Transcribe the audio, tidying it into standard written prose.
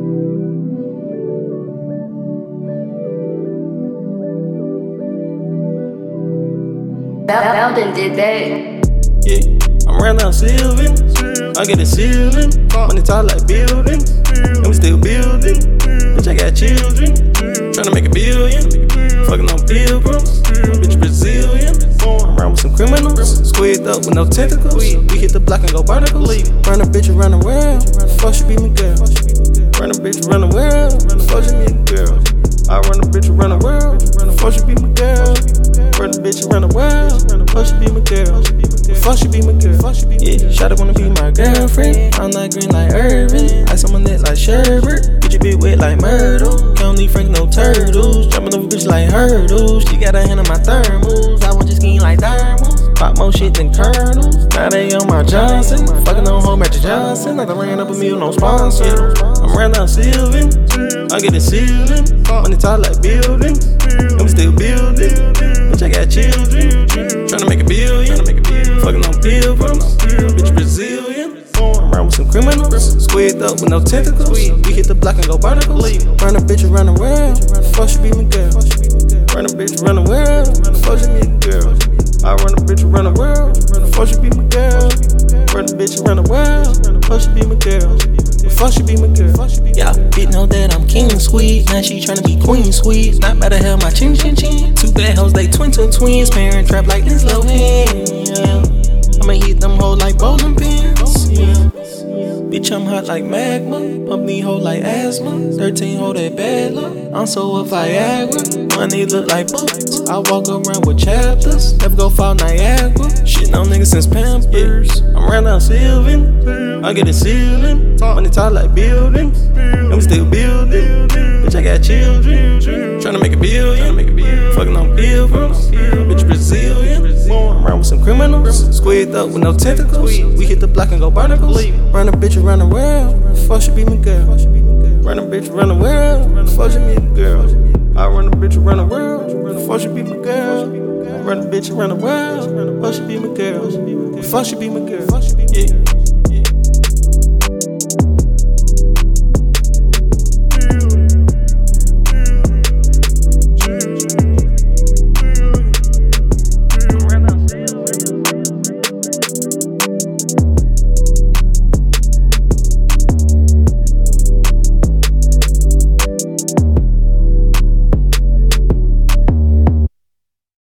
Belden did that. Yeah, I'm round down Sylvan. I get a ceiling. Money tall like buildings. And we still building. Bitch, I got children. Tryna make $1 billion. Fucking on pilgrims. Bitch, Brazilian. I'm around with some criminals. Squeezed up with no tentacles. We hit the block and go barnacles. Run a bitch around the world. Fuck, she be my girl. Run a bitch around the world. Fuck, she be my girl. I run a bitch around the world. Fuck, she be my girl. Run a bitch around the world. Fuck, she be my girl. Fuck, she be my girl. Yeah, shawty wanna be my girlfriend. I'm like green like Irvin. Ice on my neck like sherbet. Bitch, you be wet like Myrtle. Can't leave Frank no turtles. Jumping over bitch like hurdles. She got her hand on my thermals. I want your skin like thermals. Pop more shit than kernels. Now they on my Johnson. Fucking on home at Johnson. I done ran up a meal, no sponsor. I'm round down Sylvan. I get a ceiling. Money tall like buildings. And we still building. Bitch, I got children. Tryna make $1 billion. Fucking on pilgrims. Bitch, Brazilian. I'm around with some criminals. Squeezed up with no tentacles. We hit the block and go barnacles. Run a bitch around the world. Fuck, she be my girl. Run a bitch around the world. Fuck, she be my girl. I run a bitch around the world. Fuck, she be my girl. Run a bitch around the world. Fuck, she be my girl. Fuck, she be my girl. Yeah, bitch know that I'm king sweet. Now she tryna be queen sweet. Not better hell my chin. Two bad hoes, they twins. Parent trap like this low hand. Yeah. I'ma hit them hoes like bowling pins. Yeah. Bitch, I'm hot like magma. Pump these hoes like asthma. 13 hold that bad luck. I'm so a Viagra. Money look like books. I walk around with chapters. Never go fall Niagara. Shit on niggas since Pampers. I'm round down Sylvan. I get a ceiling. Money tall like buildings. And we still building. Bitch, I got children. Tryna make $1 billion. Fucking on pilgrims. Bitch, Brazilian. I'm around with some criminals. Squeezed up with no tentacles. We hit the block and go barnacles. Run a bitch around the world. Fuck, she be my girl. Run a bitch around the world. Fuck, she be my girl. I run a bitch around the world. Fuck, she be my girl. Run a bitch around the world. Fuck, she be my girl. Fuck, she be my girl. Yeah.